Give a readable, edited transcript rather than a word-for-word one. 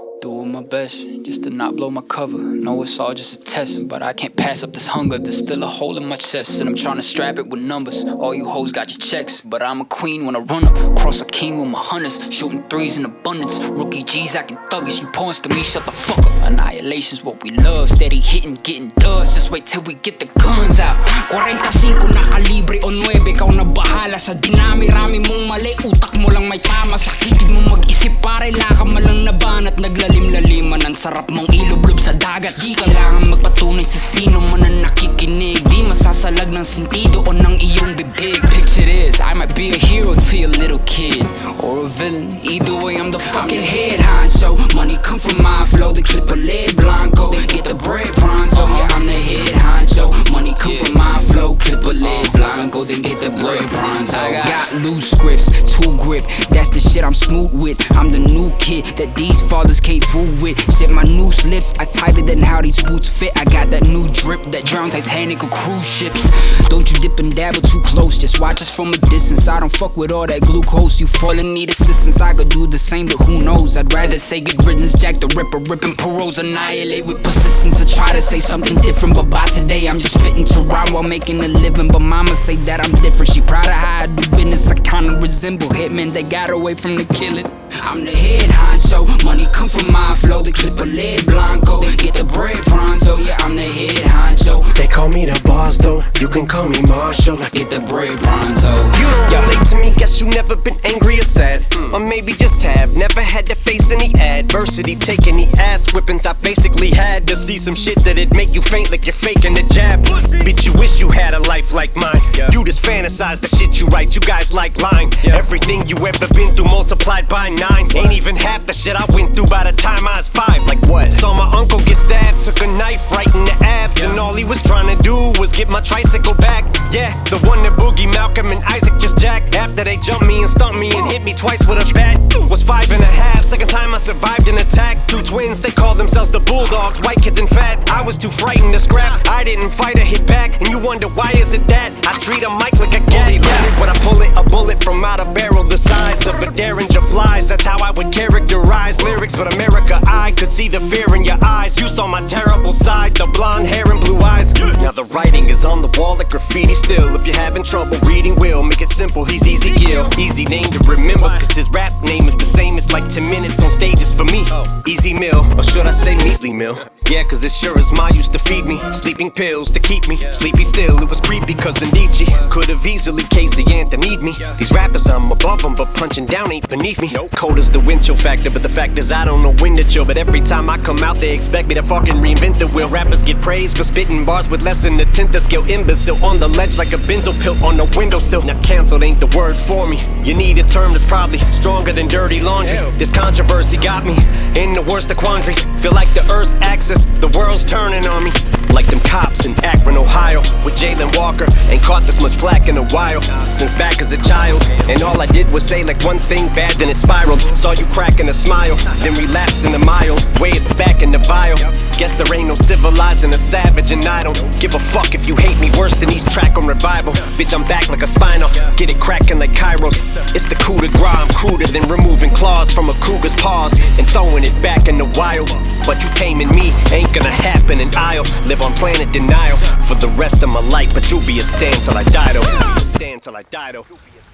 Doing my best just to not blow my cover. Know it's all just a test, but I can't pass up this hunger. There's still a hole in my chest, and I'm trying to strap it with numbers. All you hoes got your checks, but I'm a queen when I run up. Cross a king with my hunters, shooting threes in abundance. Rookie G's acting thuggish, you pawns to me, shut the fuck up. Annihilation's what we love, steady hitting, getting dubs. Just wait till we get the guns out. 45 na kalibre o 9, ikaw na bahala sa dinami-rami mong mali. Utak mo lang may tama, sakitid mo mag-isip pare. Laka malang naban at naglalim-laliman. Ang sarap mong ilublob sa dagat. Di kailangan magpatunay sa sino man ang nakikinig. Di masasalag ng sentido o ng iyong bibig. Picture this, I might be a hero to your little kid, or a villain, either way I'm the fucking head honcho. Money come from my flow, the clip a lead blanco. Get the bread pronto, yeah I'm the head honcho. Money come from my flow, clip a lead blanco. Then get the bread pronto. I got loose scripts, two grip, that's the shit I'm smooth with. I'm the new kid that these fathers can't fool with. Shit, my new slips are tighter than how these boots fit. I got that new drip that drowns Titanic or cruise ships. Don't you dip and dabble too close, just watch us from a distance. I don't fuck with all that glucose, you fall and need assistance. I could do the same, but who knows? I'd rather say good riddance, Jack the Ripper, ripping paroles, annihilate with persistence. I try to say something different, but by today I'm just spitting to rhyme while making a living. But mama say that I'm different, she proud of how I do business. I kinda resemble hitmen that got away from the killing. I'm the head honcho, money come from my flow, the clip a lead blanco. Get the bread pronto, yeah I'm the head honcho. They call me the boss though, you can call me Marshall. Get the bread pronto. You don't relate to me, guess you never been angry or sad, or maybe just have never had to face any adversity. Take any ass whippings I basically had to see some shit that'd make you faint like you're faking a jab. Bitch, you wish you had a life like mine. You just fantasize the shit you write, you guys like lying. Everything you ever been through multiplied by 9. Ain't even half the shit I went through by the time I was 5. Like what? Saw my uncle get stabbed, took a knife right in the abs, and all he was trying to do was get my tricycle back. Yeah, the one that Boogie, Malcolm, and Isaac just jacked. After they jumped me and stumped me and hit me twice with a bat. Was 5.5, second time I survived an attack. 2 twins, they called themselves the Bulldogs, white kids and fat. I was too frightened to scrap, I didn't fight or hit back. And you wonder why is it that I treat a mic like a gat. When I pull it, a bullet from out a barrel the size of a Derringer flies. That's how I would characterize lyrics, but America, I could see the fear in your eyes. You saw my terrible side, the blonde hair and blue eyes. Now the writing is on the wall like graffiti still. If you're having trouble reading, we'll make it simple. He's Easy Gill, easy name to remember, cause his rap name is the same. It's like 10 minutes on stages for me. Easy Mill, or should I say Measly Mill? Yeah, cause it sure as Ma used to feed me sleeping pills to keep me sleepy still. It was creepy cause Nietzsche could've easily Casey Anthony'd me. These rappers, I'm above them, but punching down ain't beneath me. Cold as the wind chill factor, but the fact is I don't know when to chill. But every time I come out, they expect me to fucking reinvent the wheel. Rappers get praised for spitting bars with less than a tenth of skill. Imbecile on the ledge like a benzo pill on the windowsill. Now canceled ain't the word for me. You need a term that's probably stronger than dirty laundry. This controversy got me in the worst of quandaries. Feel like the earth's axis, the world's turning on me. Like them cops in Akron, Ohio, with Jalen Walker. Ain't caught this much flack in a while, since back as a child. And all I did was say like one thing bad, then it spiraled. Saw you cracking a smile, then relapsed in a mild ways back in the vial. Guess there ain't no civilizing a savage, and I don't give a fuck if you hate me worse than East Track on Revival. Bitch, I'm back like a spinal, get it cracking like Kairos. It's the coup de grace, I'm cruder than removing claws from a cougar's paws and throwing it back in the wild. But you taming me ain't gonna happen, and I'll live on planet denial for the rest of my life. But you'll be a stand till I die though. Stand till I die though.